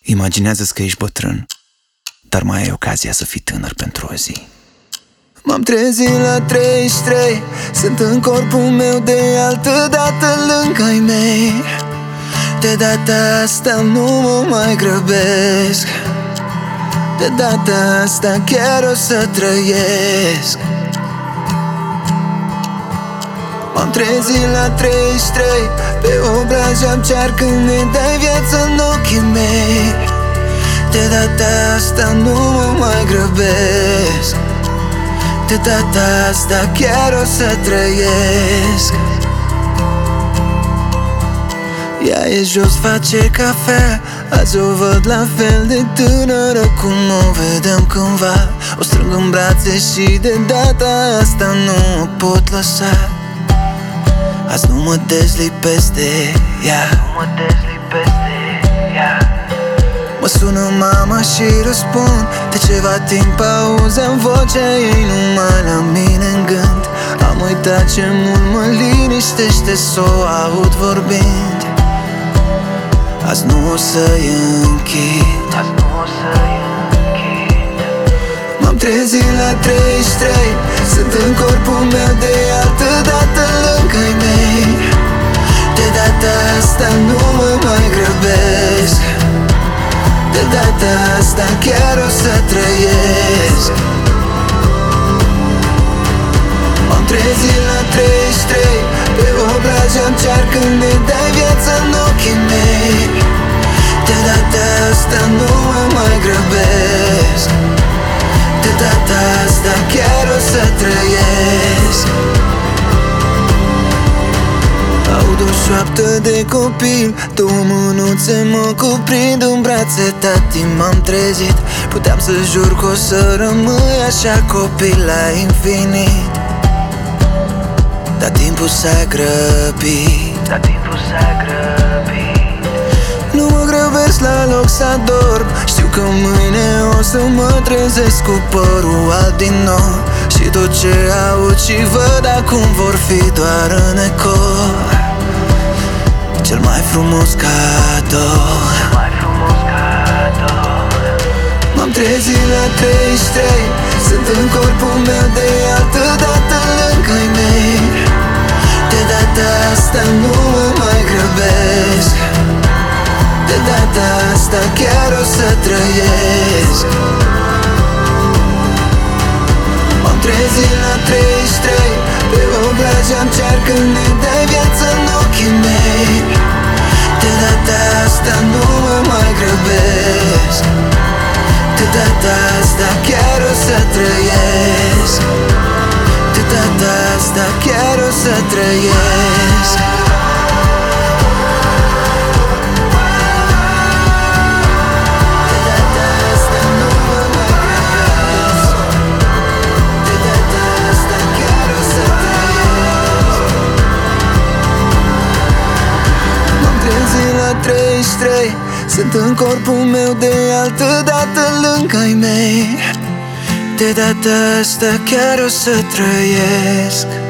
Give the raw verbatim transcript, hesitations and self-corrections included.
Imaginează-ți că ești bătrân, dar mai ai ocazia să fii tânăr pentru o zi. M-am trezit la treizeci și trei, sunt în corpul meu de altă dată lângă ai mei. De data asta nu mă mai grăbesc, de data asta chiar o să trăiesc. M-am trezit la treizeci și trei, pe obraj am cear când ne dai viață în ochii mei. De data asta nu mă mai grăbesc, de data asta chiar o să trăiesc. Ea e jos, face cafea, azi o văd la fel de tânără cum o vedem cândva. O strâng în brațe și de data asta nu o pot lăsa. Azi nu mă dezlipesc de ea, nu mă dezlipesc de ea. Mă sună mama și răspund, de ceva timp auzeam vocea ei numai la mine în gând. Am uitat ce mult mă liniștește s-o aud vorbind. Azi nu o să-i închid, azi nu o să-i închid. M-am trezit la treizeci și trei, sunt în corpul meu de altă dată lângă-i mei. De data asta nu mă mai grăbesc, de data asta chiar o să trăiesc. M-am trezit la treizeci și trei, pe obraj am cear când ne dai viață în ochii mei. De data asta nu mă mai grăbesc, de data asta chiar o să trăiesc. Aud o șoaptă de copil, două mânuțe mă cuprind în brațe. Tati, m-am trezit, puteam să jur că o să rămâi așa copil la infinit. Dar timpul s-a grăbit, dar timpul s-a grăbit. Nu mă grăbesc la loc să adorm, știu că mâine o să mă trezesc cu părul alb din nou. Și tot ce aud și văd acum vor fi doar în ecou. Cel mai frumos cadou, cel mai frumos cadou. M-am trezit la treizeci și trei, sunt în corpul meu de altă dată lângă-i mei. De data asta nu mă mai grăbesc, de data asta chiar o să trăiesc. M-am trezit la treizeci și trei, pe obraj am cear când ne dai viață în ochii mei. De data asta nu mă mai grăbesc, de data asta chiar o să trăiesc, de data asta chiar o să trăiesc. treizeci și trei, sunt în corpul meu de altă dată lângă-i mei. De data asta chiar o să trăiesc.